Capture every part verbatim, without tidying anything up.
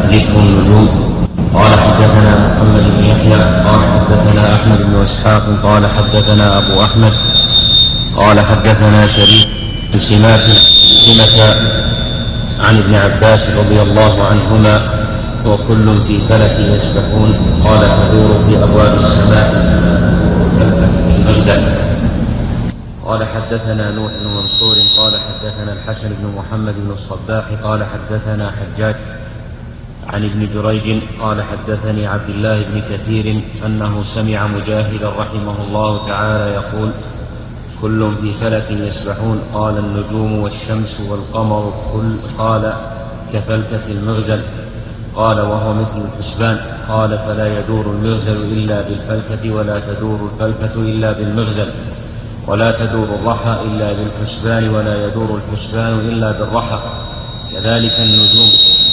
ذكر النجوم. قال حدثنا محمد بن يحيى قال حدثنا أحمد بن إسحاق قال حدثنا أبو أحمد قال حدثنا شريك بن سمة عن ابن عباس رضي الله عنهما وكل في فلك يسبحون قال تدور في أبواب السماء المرزق. قال حدثنا نوح بن منصور قال حدثنا الحسن بن محمد بن الصباح قال حدثنا حجاج عن ابن جريج قال حدثني عبد الله بن كثير أنه سمع مجاهدا رحمه الله تعالى يقول كل في فلك يسبحون قال النجوم والشمس والقمر كل قال كفلكة المغزل قال وهو مثل الحسبان قال فلا يدور المغزل إلا بالفلكة ولا تدور الفلكة إلا بالمغزل ولا تدور الرحى إلا بالحسبان ولا يدور الحسبان إلا بالرحى كذلك النجوم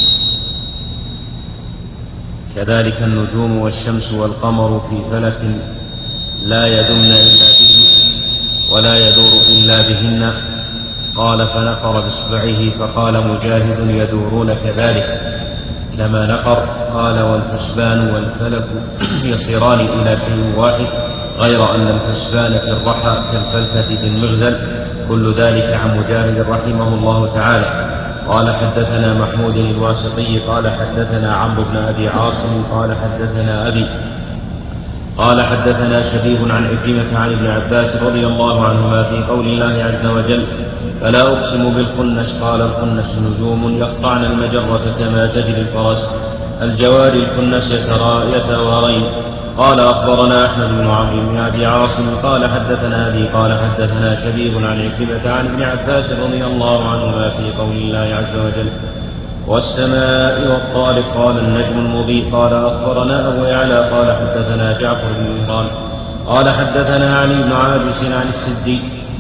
كذلك النجوم والشمس والقمر في فلك لا يدمن إلا به ولا يدور إلا بهن قال فنقر بإصبعه فقال مجاهد يدورون كذلك كما نقر قال والحسبان والفلك يصيران إلى شيء واحد غير أن الحسبان في الرحى كالفلكة في المغزل كل ذلك عن مجاهد رحمه الله تعالى. قال حدثنا محمود الواسطي قال حدثنا عمرو بن أبي عاصم قال حدثنا أبي قال حدثنا شبيب عن عكرمة عن ابن عباس رضي الله عنهما في قول الله عز وجل فلا أقسم بالخنس قال الخنس نجوم يقطعن المجرة كما تجري الفرس الجواري الخنس يتوارين. قال أخبرنا أحمد بن عمرو بن أبي عاصم قال حدثنا أبي قال حدثنا شبيب عن عكرمة عن ابن عباس رضي الله عنهما في قول الله عز وجل والسماء والطارق قال النجم المضيء. قال أخبرنا أبو يعلى قال حدثنا جعفر بن عمران قال حدثنا علي بن عابس عن السدي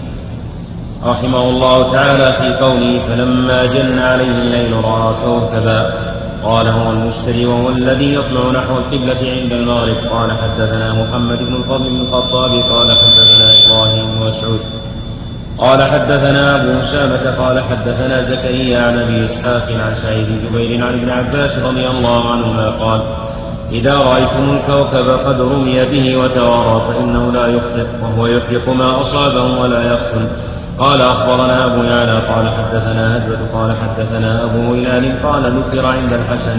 رحمه الله تعالى في قوله فلما جن عليه الليل رأى كوكبا قال هو المشتري وهو الذي يطلع نحو القبلة عند المغرب. قال حدثنا محمد بن الفضل بن الخطاب قال حدثنا إبراهيم بن مسعود قال حدثنا أبو أسامة قال حدثنا زكريا عن أبي إسحاق عن سعيد بن جبير عن ابن عباس رضي الله عنهما قال إذا رأيتم الكوكب قد رمي به وتوارى فإنه لا يخطئ وهو يحرق ما أصابه ولا يقتل. قال أخبرنا أبو يعلى قال حدثنا هدبة قال حدثنا أبو هلال قال ذكر عند الحسن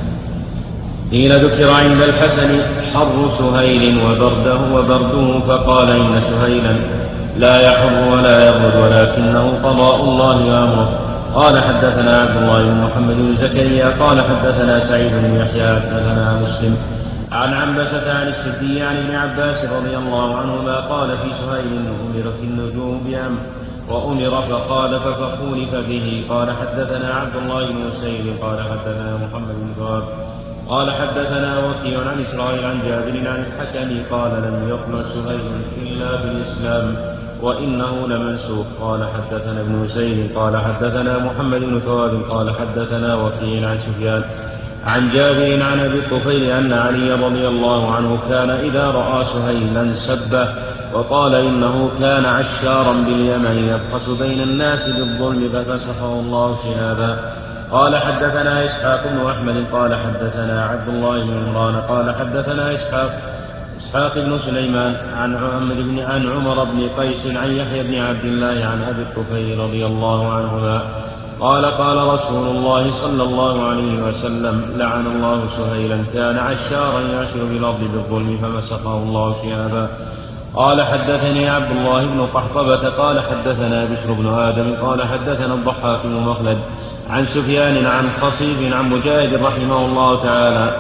قيل ذكر عند الحسن حر سهيل وبرده وبرده فقال إن سهيلا لا يحر ولا يبرد ولكنه قضاء الله وأمره. قال حدثنا عبد الله بن محمد بن زكريا قال حدثنا سعيد بن يحيى حدثنا مسلم عن عنبسة عن السدي عن ابن عباس رضي الله عنهما قال في سهيل أمر في النجوم بأمر وأمر فقال فخولف به. قال حدثنا عبد الله بن مسيب قال حدثنا محمد بن ثواب قال حدثنا وكيع عن إسرائيل عن جابر عن الحكم قال لم يطمع سهيل إلا بالإسلام وإنه لمنسوخ. قال حدثنا ابن مسيب قال حدثنا محمد بن ثواب قال حدثنا وكيع عن سفيان عن جابر عن أبي الطفيل أن علي رضي الله عنه كان إذا رأى سهيلا سبه وقال إنه كان عشارا باليمن يبخس بين الناس بالظلم ففسخه الله شهابا. قال حدثنا إسحاق بن أحمد قال حدثنا عبد الله بن عمران قال حدثنا إسحاق إسحاق بن سليمان عن عمر بن عن عمر بن قيس عن يحيى بن عبد الله عن أبي الطفيل رضي الله عنهما قال قال رسول الله صلى الله عليه وسلم لعن الله سهيلا كان عشارا يعشر بالأرض بالظلم فمسخه الله شهابا. قال حدثني عبد الله بن قحطبة قال حدثنا بشر بن آدم قال حدثنا الضحاك بن مخلد عن سفيان عن خصيب عن مجاهد رحمه الله تعالى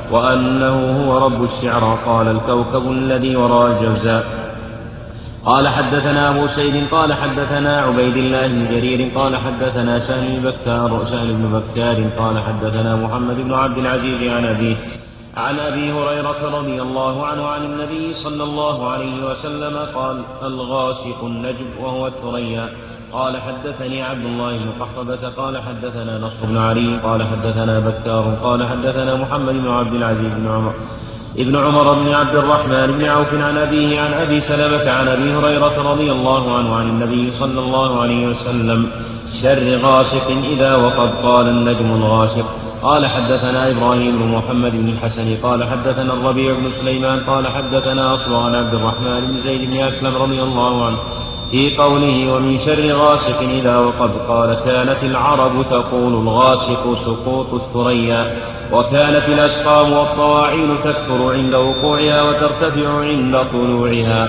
وأنه هو رب الشعرى قال الكوكب الذي وراء الجوزاء. قال حدثنا أبو سيد قال حدثنا عبيد الله بن جرير قال حدثنا سهل بن بكار سهل بن بكار قال حدثنا محمد بن عبد العزيز عن أبيه عن أبي هريرة رضي الله عنه عن النبي صلى الله عليه وسلم قال الغاسق النجم وهو الثريا. قال حدثني عبد الله بن قحطبة قال حدثنا نصر بن علي قال حدثنا بكار قال حدثنا محمد بن عبد العزيز بن عمر ابن عمر بن عبد الرحمن بن عوف عن أبيه عن أبي سلمة عن أبي هريرة رضي الله عنه عن النبي صلى الله عليه وسلم شر غاسق إذا وقب. قال النجم الغاسق. قال حدثنا إبراهيم بن محمد بن الحسن قال حدثنا الربيع بن سليمان قال حدثنا أصبغ عن عبد الرحمن بن زيد بن أسلم رضي الله عنه في قوله ومن شر غاسق إذا وقب. قال كانت العرب تقول الغاسق سقوط الثريا، وكانت الأسقام والطواعين تكثر عند وقوعها وترتفع عند طلوعها.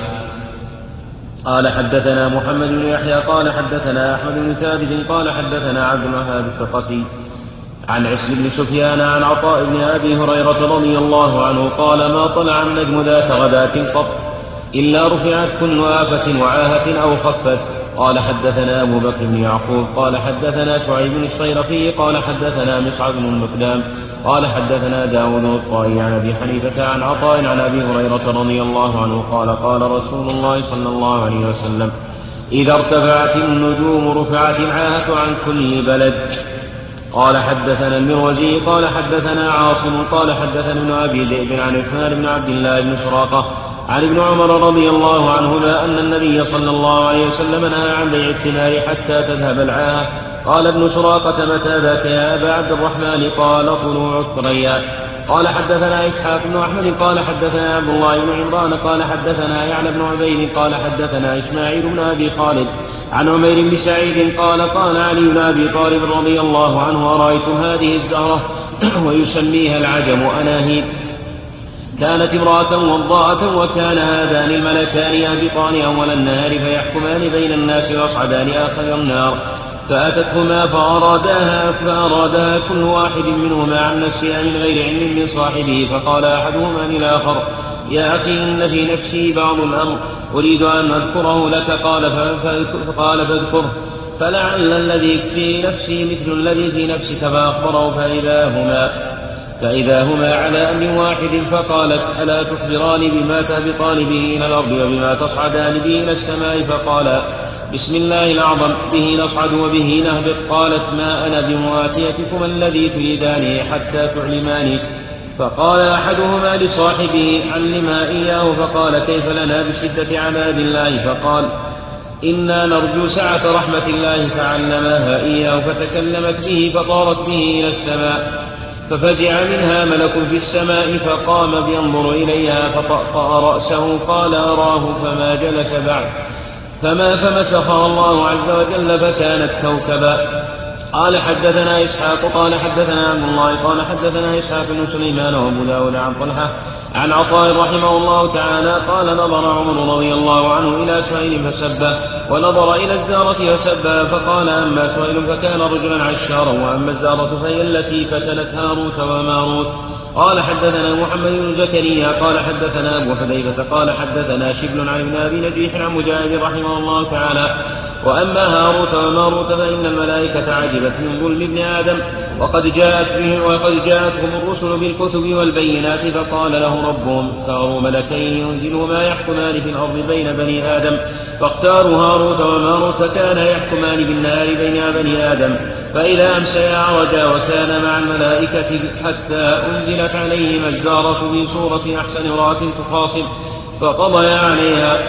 قال حدثنا محمد بن يحيى قال حدثنا أحمد بن ثابت قال حدثنا عبد الوهاب الثقفي عن عسل بن سفيان عن عطاء بن أبي هريرة رضي الله عنه قال ما طلع النجم ذات غداة قط إلا رفعت كل آفة وعاهة أو خفت. قال حدثنا أبو بكر بن يعقوب قال حدثنا شعيب بن الصيرفي قال حدثنا مصعب بن المقدام قال حدثنا داود الطائي عن أبي حنيفة عن عطاء عن أبي هريرة رضي الله عنه قال قال رسول الله صلى الله عليه وسلم إذا ارتفعت النجوم رفعت العاهة عن كل بلد. قال حدثنا المروزي قال حدثنا عاصم قال حدثنا ابن أبي ذئب عن عثمان بن عبد الله بن سراقة عن ابن عمر رضي الله عنهما أن النبي صلى الله عليه وسلم نهى عن بيع الثمار حتى تذهب العاهة. قال ابن سراقة متى ذاك يا أبا عبد الرحمن؟ قال طلوع الثريا. قال حدثنا إسحاق بن أحمد قال حدثنا عبد الله بن عمران قال حدثنا يعلى بن عبيد قال حدثنا إسماعيل بن أبي خالد عن عمير بن سعيد قال قال علي بن أبي طالب رضي الله عنه أرأيتم هذه الزهرة ويسميها العجم أناهيد كانت امرأة وضاءة وكان هذان الملكان يهبطان أول النهار فيحكمان بين الناس ويصعدان آخر النار فأتتهما فأراداها فأرادها كل واحد منهما عن نفسها من غير علم من صاحبه فقال أحدهما للآخر يا أخي إن في نفسي بعض الأمر أريد أن أذكره لك قال فقال فاذكره فلعل الذي في نفسي مثل الذي في نفسك فأخبره فإذا هما فإذا هما على أمر واحد فقالت ألا تخبراني بما تهبطان به إلى الأرض وبما تصعدان به إلى السماء فقال بسم الله الأعظم به نصعد وبه نهبط. قالت ما أنا بمواتيتكم الذي تريدانه حتى تعلماني. فقال أحدهما لصاحبه علما إياه فقال كيف لنا بشدة عذاب الله فقال إنا نرجو سعة رحمة الله فعلماها إياه فتكلمت به فطارت به إلى السماء ففزع منها ملك في السماء فقام ينظر إليها فطأطأ رأسه قال أراه فما جلس بعد فما فمسخها الله عز وجل فكانت كوكبا. قال حدثنا إسحاق قال حدثنا عبد الله قال حدثنا إسحاق بن سليمان وأبو داود عن طلحة عن عطاء رحمه الله تعالى قال نظر عمر رضي الله عنه إلى سهيل فسبه ونظر إلى الزارة فسبه فقال أما سهيل فكان رجلا عشارا وأما الزارة فهي التي فتنت هاروت وماروت. قال حدثنا محمد بن زكريا قال حدثنا أبو حذيفة قال حدثنا شبل عن ابن أبي نجيح عن مجاهد رحمه الله تعالى وأما هاروت وماروت فإن الملائكة عجبت من ظلم ابن آدم وقد جاءت بهم وقد جاءتهم الرسل بالكتب والبينات فقال له ربهم اختاروا ملكين ينزلهما يحكمان في الأرض بين بني آدم فاختاروا هاروت وماروت فكان يحكمان بالنهار بين بني آدم فإذا أمسيا عرجا وكان مع الملائكة حتى أنزلت عليهما الزارة في صورة أحسن امرأة تخاصم فقضيا عليها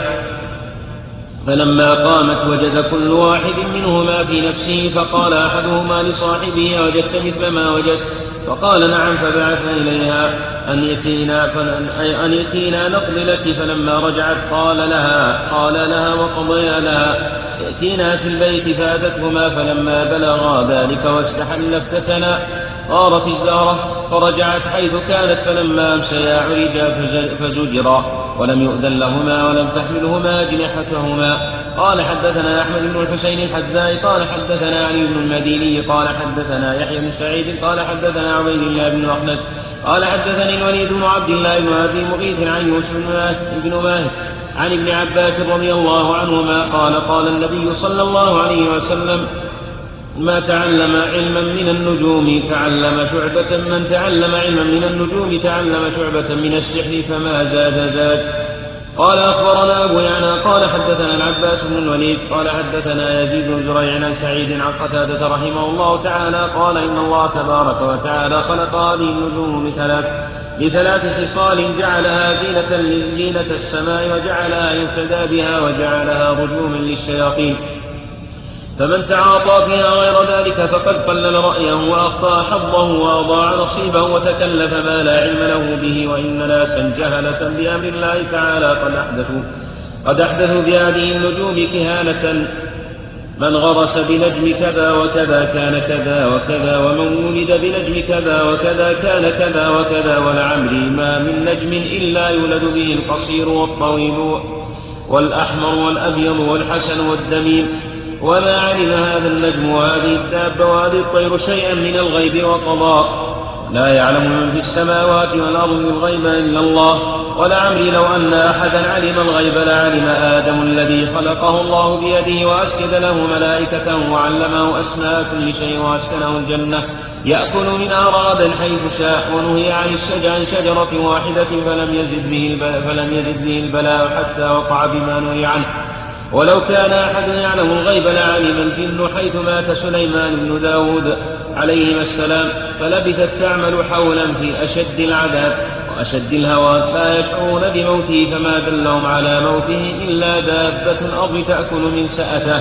فلما قامت وجد كل واحد منهما في نفسه فقال أحدهما لصاحبه وجدت مثل ما وجدت فقال نعم فبعثنا إليها أن يأتينا, أن يأتينا نقضي لك فلما رجعت قال لها قال لها وقضيا لها يأتينا في البيت فأتتهما فلما بلغا ذلك واستحل افتتنا غارت الزهرة فرجعت حيث كانت فلما أمسيا عرجا فزجرا ولم يؤذن لهما ولم تحملهما أجنحتهما. قال حدثنا أحمد بن الحسين الحذاء قال حدثنا علي بن المديني قال حدثنا يحيى بن سعيد قال حدثنا عبيد الله بن أخنس قال حدثني الوليد بن عبد الله بن أبي مغيث عن يوسف بن ماهر عن ابن عباس رضي الله عنهما قال قال النبي صلى الله عليه وسلم ما تعلم علما من النجوم تعلم شعبة من تعلم علما من النجوم تعلم شعبة من السحر فما زاد زاد. قال أخبرنا أبو يعلى قال حدثنا العباس بن الوليد قال حدثنا يزيد بن زريع عن سعيد عن قتادة رحمه الله تعالى قال إن الله تبارك وتعالى خلق هذه النجوم بثلاث بثلاث خصال جعلها زينة زينة السماء وجعلها يهتدى بها وجعلها رجوما للشياطين فمن تعاطى فيها غير ذلك فقد قلل رأيه وأخطأ حظه وأضاع نصيبه وتكلف ما لا علم له به. وإن ناسا جهلة بأمر الله تعالى قد أحدثوا قد أحدثوا بهذه النجوم كهانة: من غرس بنجم كذا وكذا كان كذا وكذا، ومن ولد بنجم كذا وكذا كان كذا وكذا، ولعمري ما من نجم إلا يولد به القصير والطويل والأحمر والأبيض والحسن والدميم. وما علم هذا النجم وهذه الدابة وهذه الطير شيئا من الغيب وقضاء. لا يعلم من في السماوات والأرض الغيب إلا الله. ولعمري لو أن أحدا علم الغيب لعلم آدم الذي خلقه الله بيده وأسجد له ملائكته وعلمه أسماء كل شيء وأسكنه الجنة يأكل منها رغدا حيث شاء، ونهي عن عن شجرة واحدة فلم يزد به فلم يزد به البلاء حتى وقع بما نهي عنه. ولو كان أحد يعلم الغيب لعلم الجن حيث مات سليمان بن داود عليهما السلام، فلبثت تعمل حولا في أشد العذاب وأشد الهوان لا يشعرون بموته، فما دلهم على موته إلا دابة الأرض تأكل من سأته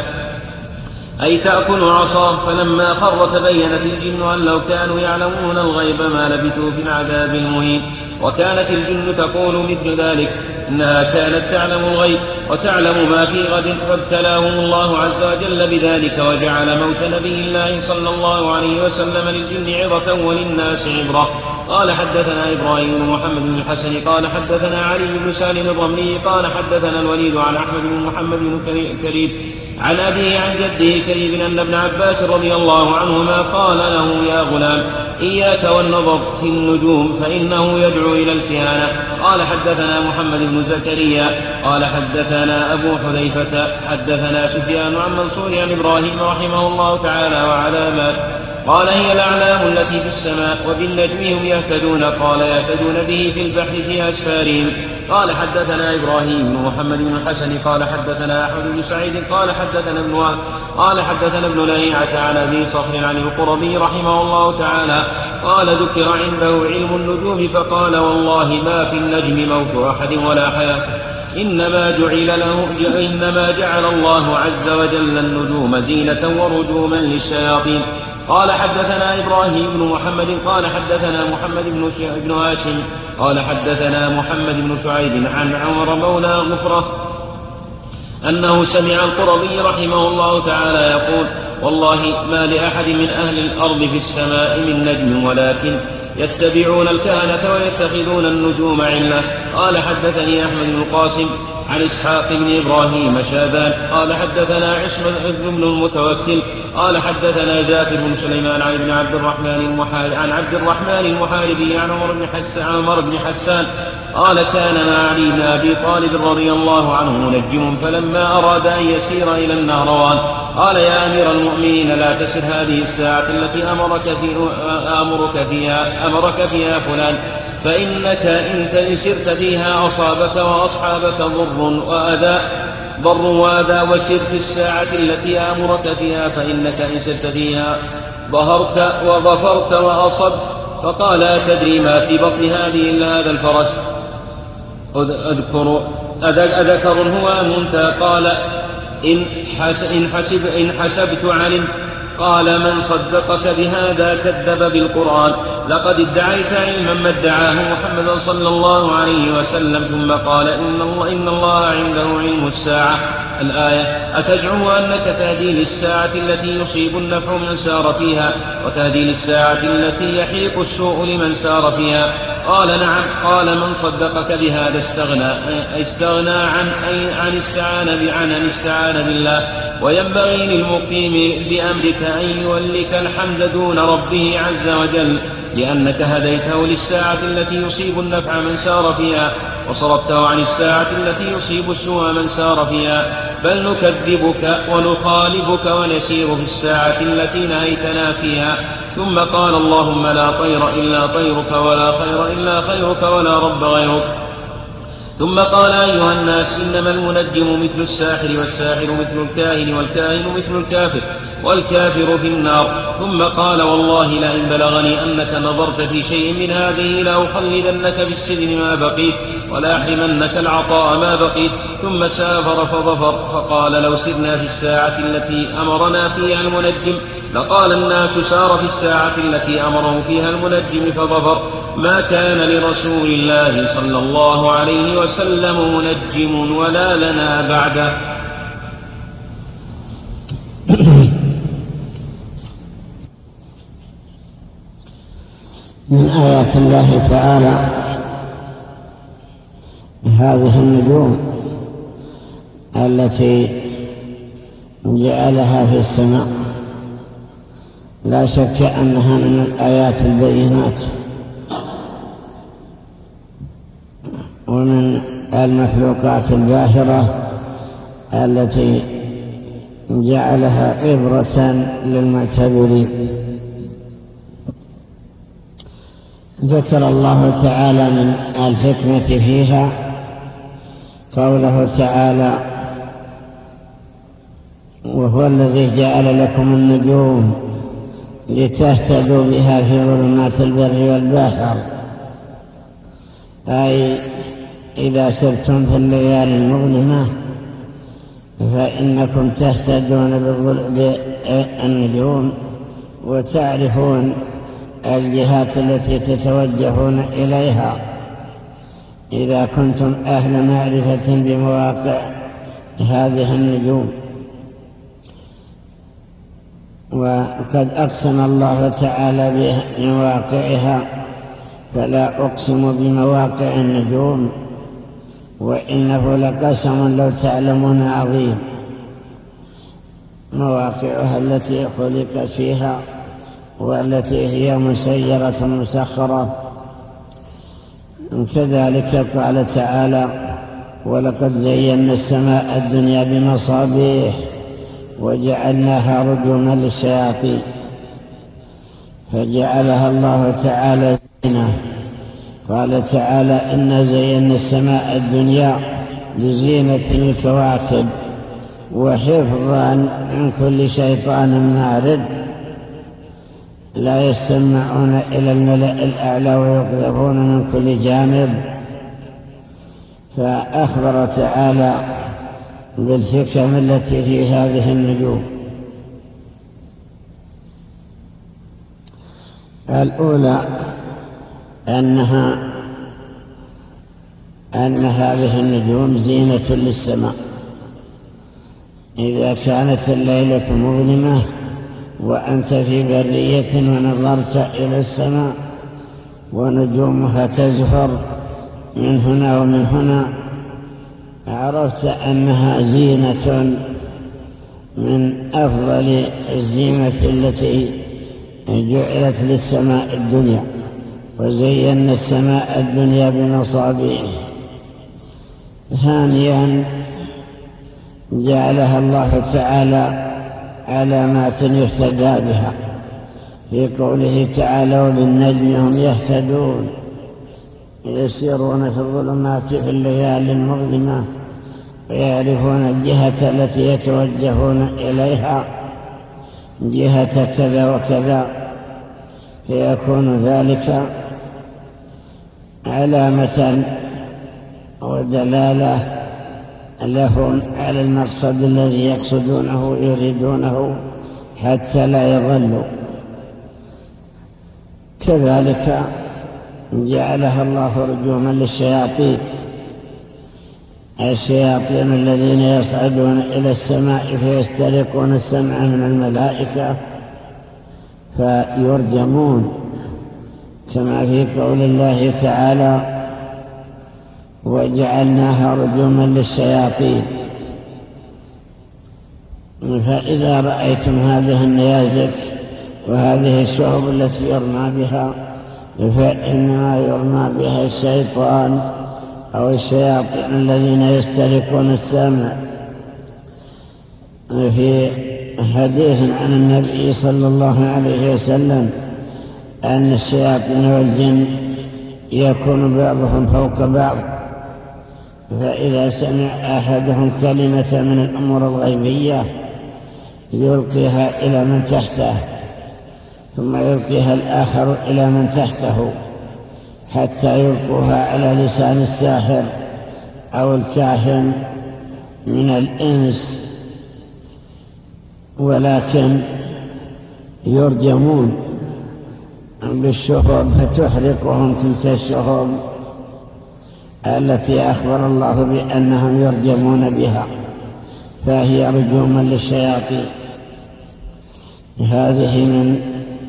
أي تأكل عصاه. فلما خر تبينت الجن أن لو كانوا يعلمون الغيب ما لبثوا في العذاب المهين. وكانت الجن تقول مثل ذلك: إنها كانت تعلم الغيب وتعلم ما في غد، فابتلاهم الله عز وجل بذلك وجعل موت نبي الله صلى الله عليه وسلم للجن عظة وللناس عبرة. قال حدثنا إبراهيم بن محمد بن الحسن قال حدثنا علي بن سالم الرملي قال حدثنا الوليد عن أحمد بن محمد بن كريب عن أبيه عن جده كريب أن ابن عباس رضي الله عنهما قال له: يا غلام، إياك والنظر في النجوم فإنه يدعو إلى الكهانة. قال حدثنا محمد بن زكريا قال حدثنا أبو حذيفة حدثنا سفيان عن منصور عن إبراهيم رحمه الله تعالى وعلامات. قال: هي الأعلام التي في السماء وبالنجم هم يهتدون. قال: يهتدون به في البحر في أسفارهم. قال حدثنا إبراهيم بن محمد بن الحسن قال حدثنا أحمد بن سعيد قال حدثنا ابن وهب قال حدثنا ابن لهيعة عن أبي صخر عن القرظي رحمه الله تعالى قال: ذكر عنده علم النجوم فقال: والله ما في النجم موت أحد ولا حياة، إنما جعل له إنما جعل الله عز وجل النجوم زينة ورجوما للشياطين. قال حدثنا إبراهيم بن محمد قال حدثنا محمد بن هاشم قال حدثنا محمد بن سعيد عن عمر مولى غفرة أنه سمع القرظي رحمه الله تعالى يقول: والله ما لأحد من أهل الأرض في السماء من نجم، ولكن يتبعون الكهنة ويتخذون النجوم علة. قال حدثني أحمد بن القاسم عن إسحاق بن إبراهيم شاذان قال حدثنا عصمة بن المتوكل قال حدثنا جابر بن سليمان عن ابن عبد الرحمن المحاربي عن عبد الرحمن المحاربي عن عمر بن حسان عمر بن حسان قال: كان مع علي بن أبي طالب رضي الله عنه منجم، فلما أراد أن يسير إلى النهروان قال: يا أمير المؤمنين، لا تسر هذه الساعة التي أمرك, في أمرك, فيها أمرك فيها فلان، فإنك إن سرت فيها أصابك وأصحابك ضر وأذى ضر وأذى، وسر في الساعة التي أمرك فيها، فإنك إن سرت فيها ظهرت وظفرت وأصبت. فقال: أتدري ما في بطن هذه إلا هذا الفرس؟ أذكر أذكر هو أم أنثى؟ قال: إن, حس إن, حسب إن حسبت علمت. قال: من صدقك بهذا كذب بالقرآن، لقد ادعيت علما ما ادعاه محمد صلى الله عليه وسلم. ثم قال: إن الله, إن الله عنده علم الساعة. الآية: أتزعم أنك تهدي للساعة التي يصيب النفع من سار فيها، وتهدي للساعة التي يحيق السوء لمن سار فيها؟ قال: نعم. قال: من صدقك بهذا استغنى استغنى عن عن استعان عن أن استعان بالله. وينبغي للمقيم بأمرك أن يولك الحمد دون ربه عز وجل، لأنك هديته للساعة التي يصيب النفع من سار فيها، وصرفته عن الساعة التي يصيب السوء من سار فيها. بل نكذبك ونخالفك ونسير في الساعة التي نهيتنا فيها. ثم قال: اللهم لا طير إلا طيرك، ولا خير إلا خيرك، ولا رب غيرك. ثم قال: أيها الناس، إنما المنجم مثل الساحر، والساحر مثل الكاهن، والكاهن مثل الكافر، والكافر في النار. ثم قال: والله لئن بلغني أنك نظرت في شيء من هذه لأخلدنك بالسجن ما بقيت، ولا أحرمنك العطاء ما بقيت. ثم سافر فظفر، فقال لو سرنا في الساعة التي أمرنا فيها المنجم لقال الناس سار في الساعة التي أمره فيها المنجم فظفر. ما كان لرسول الله صلى الله عليه وسلم منجم ولا لنا بعده. من آيات الله تعالى هذه النجوم التي جعلها في السماء، لا شك أنها من الآيات البينات ومن المخلوقات الباهرة التي جعلها عبرة للمعتبرين. ذكر الله تعالى من الحكمة فيها قوله تعالى: وهو الذي جعل لكم النجوم لتهتدوا بها في ظلمات البر والبحر، أي إذا سرتم في الليالي المظلمة فإنكم تهتدون بالنجوم وتعرفون الجهات التي تتوجهون إليها إذا كنتم أهل معرفة بمواقع هذه النجوم. وقد أقسم الله تعالى بمواقعها، فلا أقسم بمواقع النجوم وإنه لقسم لو تعلمون عظيم. مواقعها التي خلقت فيها والتي هي مسيرة مسخرة. كذلك قال تعالى: ولقد زينا السماء الدنيا بمصابيح وجعلناها رجوما للشياطين. فجعلها الله تعالى زينة. قال تعالى: إنا زينا السماء الدنيا بزينة الكواكب وحفظا من كل شيطان مارد لا يستمعون إلى الملأ الأعلى ويقذفون من كل جانب. فأخبر تعالى بالحكم التي في هذه النجوم. الأولى أنها أن هذه النجوم زينة للسماء. إذا كانت الليلة مظلمة وأنت في برية ونظرت إلى السماء ونجومها تزهر من هنا ومن هنا، عرفت أنها زينة من أفضل الزينة التي جعلت للسماء الدنيا. وزينا السماء الدنيا بمصابيح. ثانيا جعلها الله تعالى علامات يهتدى بها، في قوله تعالى: وبالنجم هم يهتدون يسيرون في الظلمات في الليالي المظلمة ويعرفون الجهة التي يتوجهون إليها، جهة كذا وكذا، فيكون ذلك علامة ودلالة لهم على المقصد الذي يقصدونه يريدونه حتى لا يضلوا. كذلك جعلها الله رجوما للشياطين، الشياطين الذين يصعدون إلى السماء فيسترقون السمع من الملائكة فيرجمون، كما في قول الله تعالى: وجعلناها رجوما للشياطين. فإذا رأيتم هذه النيازك وهذه الشعب التي يرمى بها فإنما يرمى بها الشيطان أو الشياطين الذين يسترقون السمع. في حديث عن النبي صلى الله عليه وسلم أن الشياطين والجن يكون بعضهم فوق بعض، فإذا سمع أحدهم كلمة من الأمور الغيبية يلقيها إلى من تحته، ثم يلقيها الآخر إلى من تحته، حتى يلقوها على لسان الساحر أو الكاهن من الإنس، ولكن يرجمون بالشهب فتحرقهم تلك الشهب التي أخبر الله بأنهم يرجمون بها، فهي رجوما للشياطين. هذه من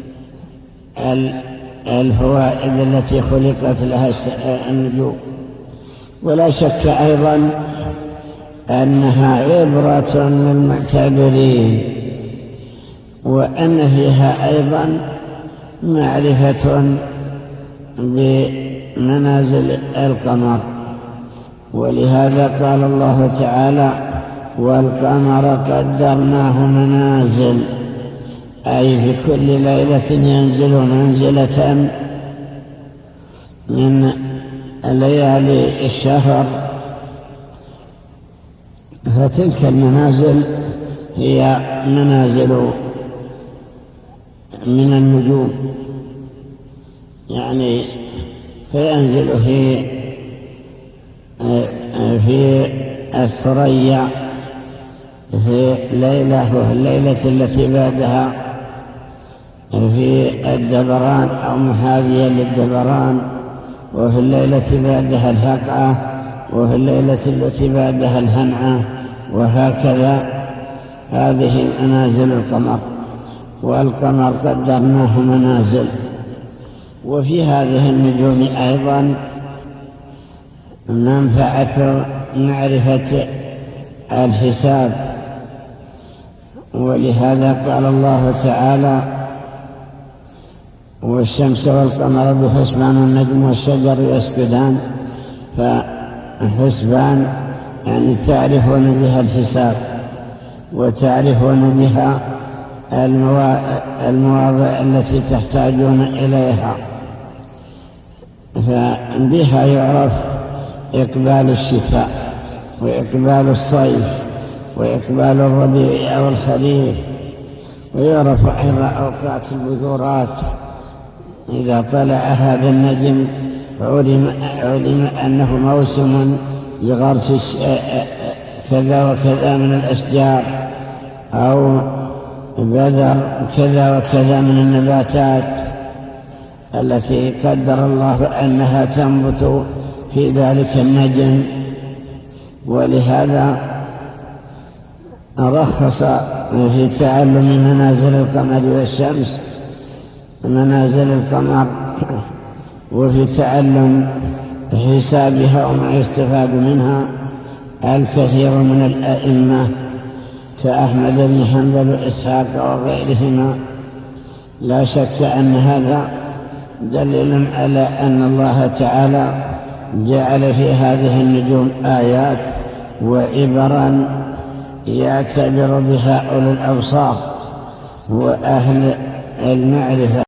الفوائد التي خلقت لها النجوم. ولا شك أيضا أنها عبرة للمعتبرين، وأن فيها أيضا معرفة بمنازل القمر. ولهذا قال الله تعالى: والقمر قدرناه منازل، أي في كل ليلة ينزل منزلة من ليالي الشهر، فتلك المنازل هي منازل من النجوم، يعني فينزل في في الثريا في ليلة وفي الليلة التي بعدها في الدبران أو محاذية للدبران، وفي الليلة بعدها الهقعة، وفي الليلة التي بعدها الهنعة، وهكذا. هذه منازل القمر، والقمر قدرناه منازل. وفي هذه النجوم أيضا منفعة معرفة الحساب، ولهذا قال الله تعالى: والشمس والقمر بحسبان والنجم والشجر يسجدان. فحسبان يعني تعرفون بها الحساب، وتعرفون بها المواضع التي تحتاجون إليها، فبها يعرف إقبال الشتاء وإقبال الصيف وإقبال الربيع أو الخريف، ويعرف أيضا أوقات البذورات. إذا طلع هذا النجم علم, علم أنه موسم لغرس كذا وكذا من الأشجار، أو بذر كذا وكذا من النباتات التي قدر الله أنها تنبت في ذلك النجم. ولهذا رخص في تعلم منازل القمر والشمس منازل القمر، وفي تعلم حسابها وما يستفاد منها الكثير من الأئمة كأحمد بن حنبل وإسحاق وغيرهما. لا شك أن هذا دليل على أن الله تعالى جعل في هذه النجوم آيات وعبرا يعتبر بها أولو الأبصار وأهل المعرفة.